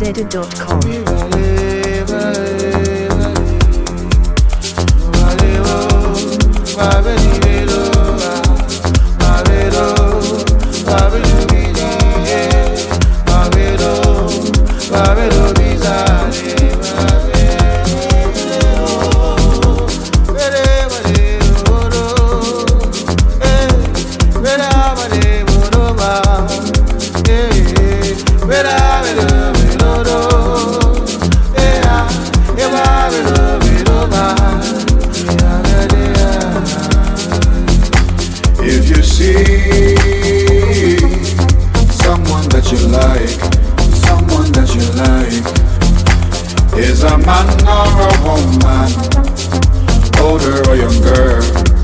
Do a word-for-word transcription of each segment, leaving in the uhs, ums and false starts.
zedda dot com. If you see someone that you like, someone that you like, is a man or a woman, older or younger,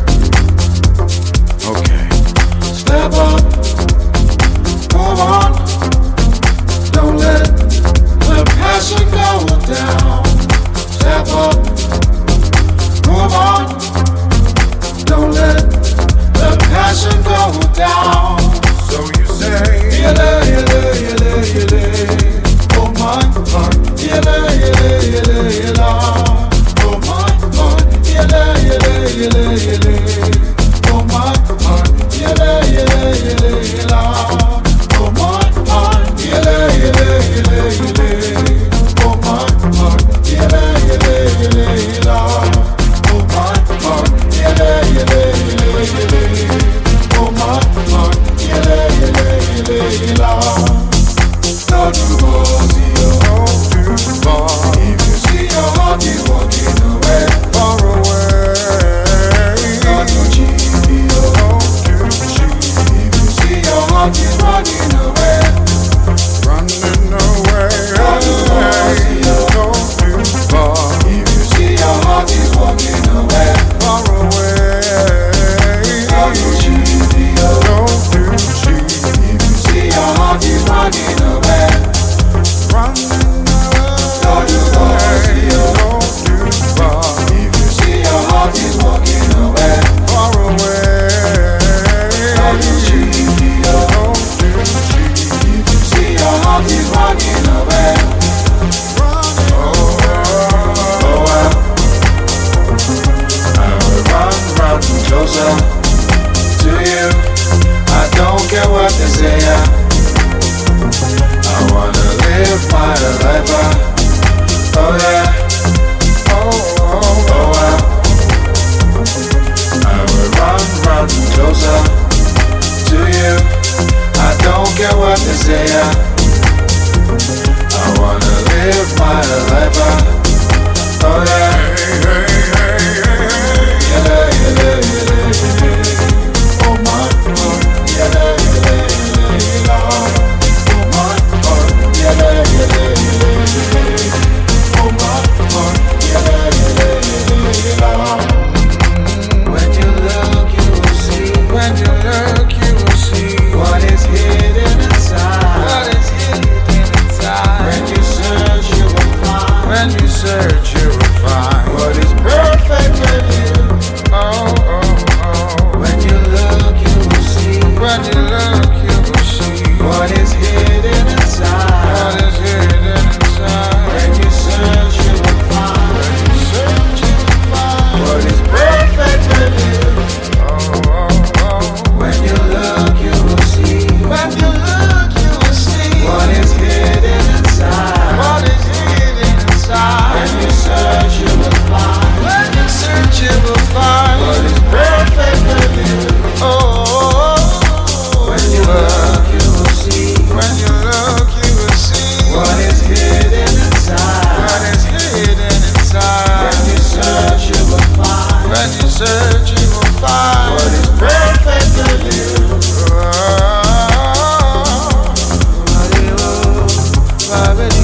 okay, step up, move on, don't let the passion go down. Step up, move on, don't let the passion go down. So you say, yele, yele, yele, yele, oh my heart, yele, yele, yele, yele, oh my heart, yele, yele, yele, yele, oh my heart, yele, yele, yele, yele, oh my heart, yele, yele, yele, yele, oh my heart, yele, yele, yele, yele, oh my heart, yele, yele, yele, yele. Oh my heart, yele, yele, yele, yele. Don't you go see your heart too far. If you see your heart is walking away, far away. Don't you cheat your heart too cheap. If you see your heart is running away, running away. Don't you go see your heart too far. If you see your heart is walking away, far away. Don't you cheat your don't you cheat. If you see your heart is running away, running away. Don't you go see your don't you far. If you see your heart is walking away, far away. Don't you cheat your don't you cheat. If you see your heart is running away, running oh, oh, oh well. I will run, run closer to you. I don't care what they say, yeah. I wanna live my life, uh. Oh yeah. Oh, oh, oh, well. I will run, run closer to you. I don't care what they say, yeah. I wanna live my life, uh. Oh yeah. Hey, hey, hey, hey, hey. Yeah, yeah, yeah, yeah, yeah. Oh my heart, yeah, yeah, yeah, yeah, yeah. Oh my heart, yeah, yeah, yeah, yeah, yeah. Oh my heart, yeah, yeah, yeah, yeah, yeah. When you look, you will see. When you look, you will see what is hidden inside. What is hidden inside. When you search, you will find. When you search, you will find what is perfect in you. Oh, oh, oh. When you look, you will see. When you look, you will see what is hidden inside. What is hidden inside. When you search, you will find. When you search, you will find what is perfect in you. Oh, oh, oh. When you look, you will see. When you look, you will see what is hidden inside. What is hidden inside. When you search, you will find. When you search, you will find what is perfect in you. Oh, oh, oh. When you look, you will see. When you look, you will see what is hidden inside. What is hidden inside. When you search, you will find. When you search, you will find what is perfect in you. Oh, oh, oh, oh.